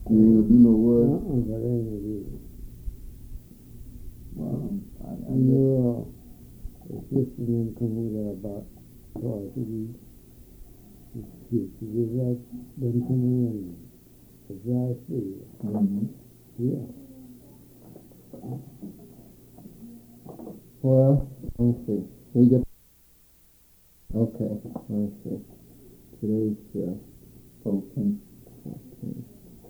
You ain't gonna do no work? But anyway. Well, The sister then come over there about twice a week. She just like them come in. The dry food. Yeah. Well, let me see. We get. Okay, let me see. Today's 14. 14.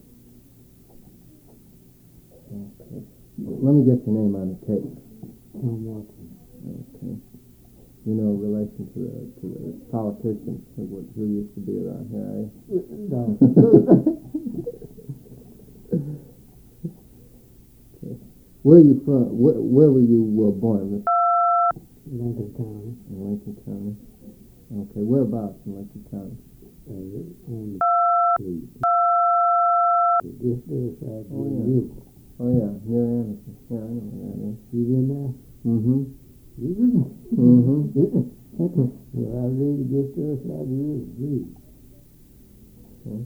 Okay. Let me get your name on the tape. Tom Watson. Okay. You know, relation to the politicians who used to be around here, eh? No. Okay. Where are you from? Where were you born? Lincoln County. In Lincoln County. Okay. Whereabouts in Lincoln County? On the street. Just the other side of the river. Oh yeah, near Anderson. Yeah, I know where that is. You been there? Mm-hmm. You been there? Mm-hmm. Well, I live just the other side of the river. Please. Okay.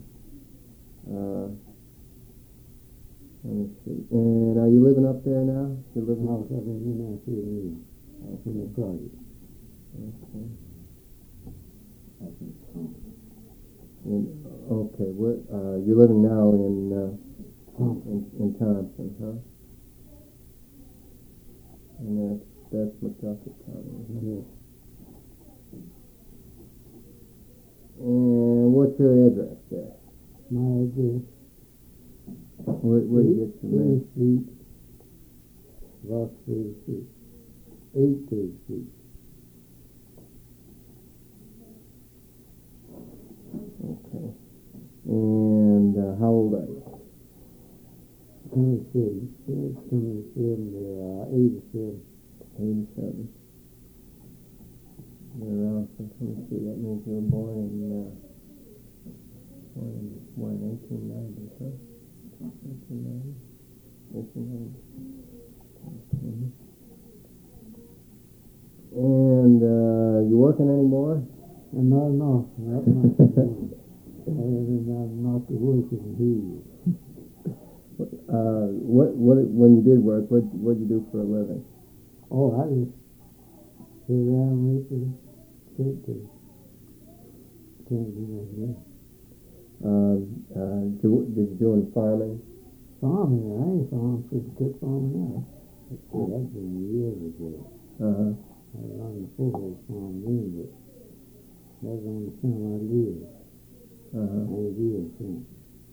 Let me see. And are you living up there now? You're living House up in Minnesota. In the project. Okay. That's in town. Okay. Where you're living now in Thompson, huh? And that's McDuffie County. Yes. And what's your address there? My address. Where do you get your mail? 8th Street, Roxbury Street. 8th Street. Okay. And how old are you? 27. 87. 87. You're around, let me see, that means you were born in 1890, huh? 1890? 1890. Okay. And you working anymore? No. Not the working here. When you did work, what'd you do for a living? Oh, I just sit around and wait for the state to can't do that. Did you do any farming? Farming, I ain't farming since I quit farming now. That's been years ago. Uh-huh. I was on the football farm then, but that's the only time I lived. Uh-huh. I ain't lived since.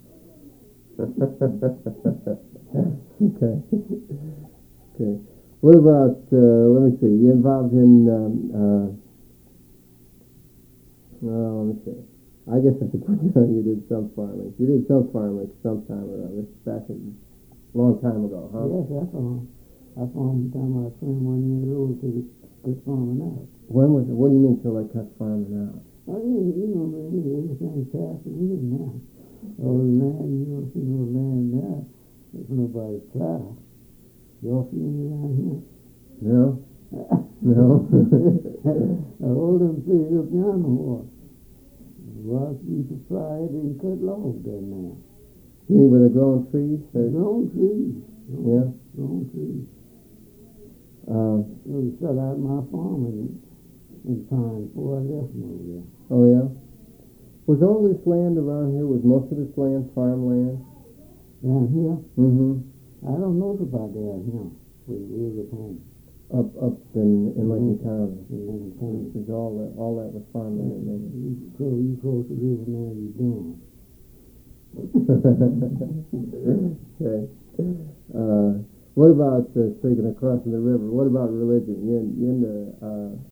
Okay. Okay. What about, let me see, you involved in, let me see. I guess I could put down you did some farming. You did some farming sometime or other, back a long time ago, huh? Yes, I farmed. I farmed the time I was 21 years old till I quit farming out. When was it? What do you mean till I cut farming out? Oh, yeah, man, everything's passed in now. All the land, you don't see no land now. There's nobody plow. Y'all see any around here? No? No? All them places up yonder was. Well, we could fly it and cut logs there now. You mean where they're growing trees? Grown trees. Yeah? Grown trees. Uh, They shut out my farm in time before I left them over there. oh, yeah? Was all this land around here, was most of this land farmland? Down here? Mm-hmm. I don't know about down here. We live at home. Up in Lincoln County. In Lincoln County. Because all that was farmland. You cross the river now, you're done. Okay. What about, speaking of crossing the river, what about religion? You into